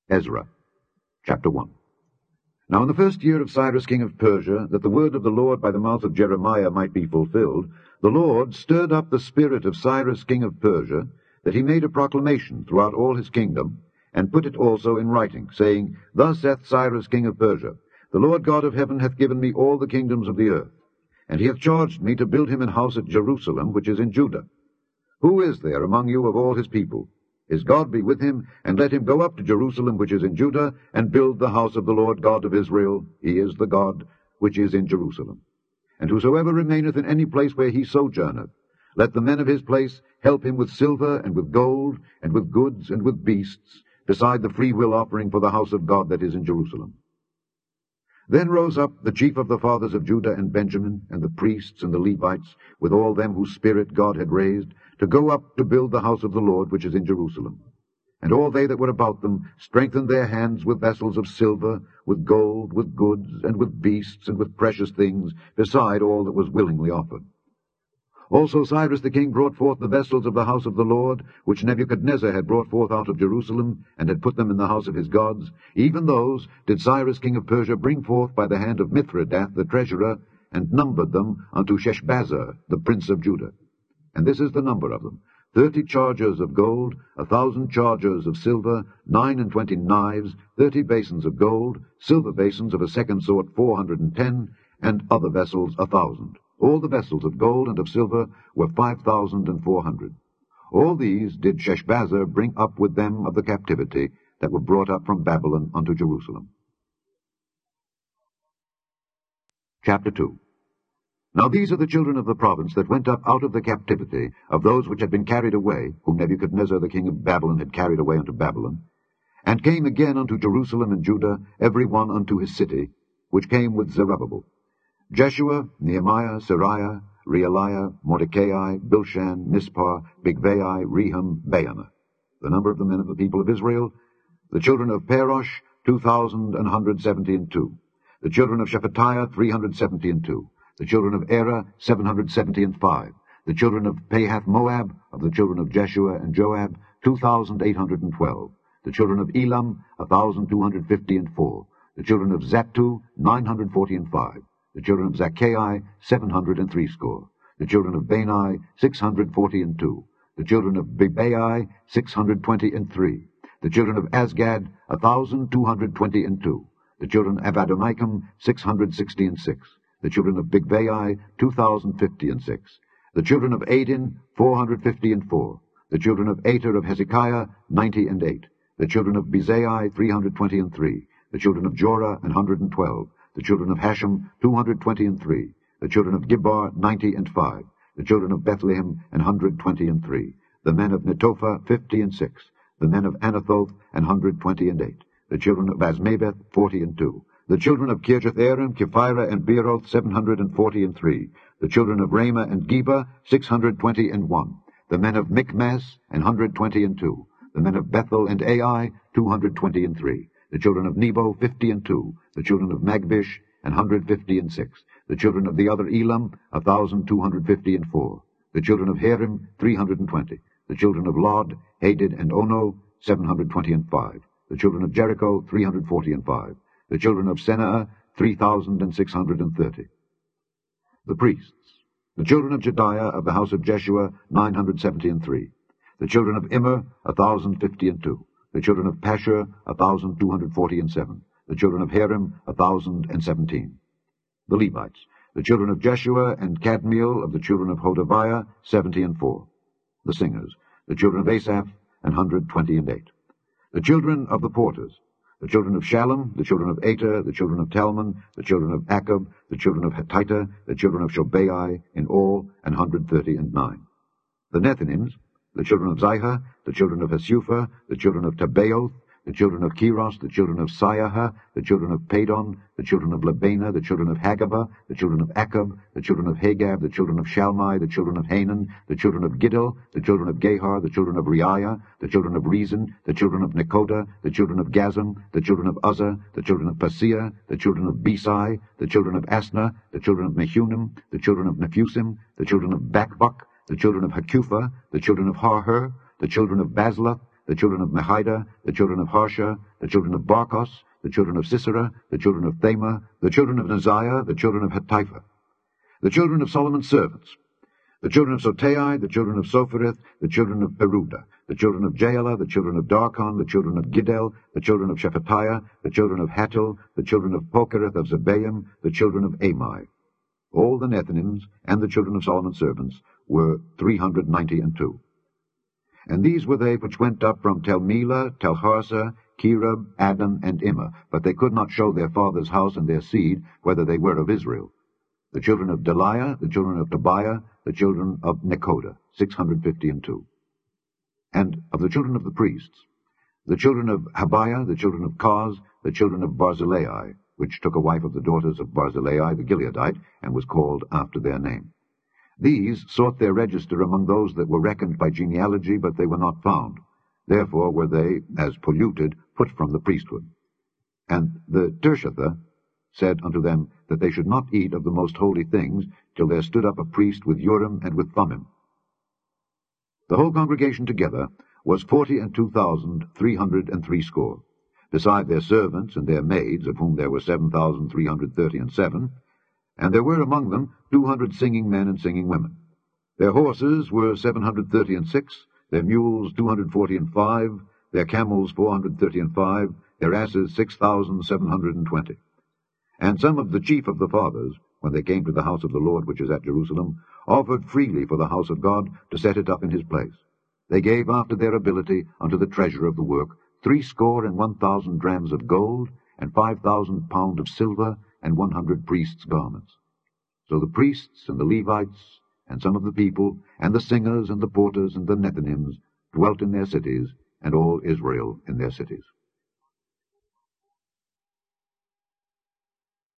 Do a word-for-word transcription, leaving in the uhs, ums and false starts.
Ezra, chapter one. Now in the first year of Cyrus king of Persia, that the word of the Lord by the mouth of Jeremiah might be fulfilled, the Lord stirred up the spirit of Cyrus king of Persia, that he made a proclamation throughout all his kingdom, and put it also in writing, saying, Thus saith Cyrus king of Persia, The Lord God of heaven hath given me all the kingdoms of the earth, and he hath charged me to build him an house at Jerusalem, which is in Judah. Who is there among you of all his people? His God be with him, and let him go up to Jerusalem which is in Judah, and build the house of the Lord God of Israel. He is the God which is in Jerusalem. And whosoever remaineth in any place where he sojourneth, let the men of his place help him with silver, and with gold, and with goods, and with beasts, beside the freewill offering for the house of God that is in Jerusalem. Then rose up the chief of the fathers of Judah and Benjamin, and the priests and the Levites, with all them whose spirit God had raised, to go up to build the house of the Lord which is in Jerusalem. And all they that were about them strengthened their hands with vessels of silver, with gold, with goods, and with beasts, and with precious things, beside all that was willingly offered. Also Cyrus the king brought forth the vessels of the house of the Lord, which Nebuchadnezzar had brought forth out of Jerusalem, and had put them in the house of his gods. Even those did Cyrus king of Persia bring forth by the hand of Mithredath the treasurer, and numbered them unto Sheshbazzar the prince of Judah. And this is the number of them, thirty chargers of gold, a thousand chargers of silver, nine and twenty knives, thirty basins of gold, silver basins of a second sort four hundred and ten, and other vessels a thousand. All the vessels of gold and of silver were five thousand and four hundred. All these did Sheshbazzar bring up with them of the captivity that were brought up from Babylon unto Jerusalem. Chapter two. Now these are the children of the province that went up out of the captivity of those which had been carried away, whom Nebuchadnezzar the king of Babylon had carried away unto Babylon, and came again unto Jerusalem and Judah, every one unto his city, which came with Zerubbabel: Jeshua, Nehemiah, Seraiah, Realiah, Mordecai, Bilshan, Mispar, Bigvai, Rehum, Baanah. The number of the men of the people of Israel, the children of Parosh, two thousand and hundred seventy and two. The children of Shephatiah, three hundred seventy and two. The children of Erah, seven hundred seventy and five. The children of Pahath Moab, of the children of Jeshua and Joab, two thousand eight hundred and twelve. The children of Elam, a thousand two hundred fifty and four. The children of Zattu, nine hundred forty and five. The children of Zacchaei, seven hundred and threescore. The children of Bani, six hundred forty and two. The children of Bebai, six hundred twenty and three. The children of Asgad, a thousand two hundred twenty and two. The children of Adonikam, six hundred sixty and six. The children of Bigvai, two thousand fifty and six. The children of Adin, four hundred fifty and four. The children of Ater of Hezekiah, ninety and eight. The children of Bezai, three hundred twenty and three. The children of Jorah, an hundred and twelve. The children of Hashem, two hundred twenty and three. The children of Gibbar, ninety and five. The children of Bethlehem, an hundred twenty and three. The men of Netophah, fifty and six. The men of Anathoth, an hundred twenty and eight. The children of Azmaveth, forty and two. The children of Kirjath-Arim, Kephirah, and Beeroth, seven hundred and forty and three. The children of Ramah and Geba, six hundred twenty and one. The men of Michmas, an hundred twenty and two. The men of Bethel and Ai, two hundred twenty and three. The children of Nebo, fifty and two. The children of Magbish, an hundred fifty and six. The children of the other Elam, a thousand two hundred fifty and four. The children of Harim, three hundred and twenty. The children of Lod, Hadid, and Ono, seven hundred twenty and five. The children of Jericho, three hundred forty and five. The children of Senaa, three thousand and six hundred and thirty. The priests. The children of Jediah of the house of Jeshua, nine hundred seventy and three. The children of Immer, a thousand fifty and two. The children of Pashur, a thousand two hundred forty and seven. The children of Harim, a thousand and seventeen. The Levites. The children of Jeshua and Kadmiel of the children of Hodaviah, seventy and four. The singers. The children of Asaph, an hundred twenty and eight. The children of the porters. The children of Shallum, the children of Ater, the children of Talmon, the children of Akab, the children of Hatita, the children of Shobai, in all an hundred thirty and nine. The Nethinims, the children of Zihah, the children of Hasupha, the children of Tabaoth, the children of Keros, the children of Siaha, the children of Padon, the children of Labana, the children of Hagabah, the children of Akab, the children of Hagab, the children of Shalmai, the children of Hanan, the children of Giddel, the children of Gehar, the children of Reiah, the children of Rezin, the children of Nekoda, the children of Gazam, the children of Uzzah, the children of Paseah, the children of Besai, the children of Asna, the children of Mehunim, the children of Nephusim, the children of Bakbuk, the children of Hakupha, the children of Harher, the children of Bazluth, the children of Mehida, the children of Harsha, the children of Barkos, the children of Sisera, the children of Thema, the children of Neziah, the children of Hatipha, the children of Solomon's servants, the children of Sotai, the children of Sophereth, the children of Peruda, the children of Jaela, the children of Darkon, the children of Giddel, the children of Shephatiah, the children of Hattil, the children of Pokereth of Zebaim, the children of Amai. All the Nethinims and the children of Solomon's servants were three hundred ninety and two. And these were they which went up from Telmela, Telharsa, Kerub, Addan, and Immer, but they could not show their father's house and their seed, whether they were of Israel. The children of Deliah, the children of Tobiah, the children of Nekoda, six hundred fifty and two. And of the children of the priests, the children of Habiah, the children of Koz, the children of Barzillai, which took a wife of the daughters of Barzillai the Gileadite, and was called after their name. These sought their register among those that were reckoned by genealogy, but they were not found. Therefore were they, as polluted, put from the priesthood. And the Tirshatha said unto them that they should not eat of the most holy things till there stood up a priest with Urim and with Thummim. The whole congregation together was forty and two thousand three hundred and threescore, beside their servants and their maids, of whom there were seven thousand three hundred thirty and seven, and there were among them two hundred singing men and singing women. Their horses were seven hundred thirty and six, their mules two hundred forty and five, their camels four hundred thirty and five, their asses six thousand seven hundred and twenty. And some of the chief of the fathers, when they came to the house of the Lord which is at Jerusalem, offered freely for the house of God to set it up in his place. They gave after their ability unto the treasure of the work threescore and one thousand drams of gold, and five thousand pound of silver, and one hundred priests' garments. So the priests and the Levites, and some of the people, and the singers and the porters and the Nethinims dwelt in their cities, and all Israel in their cities.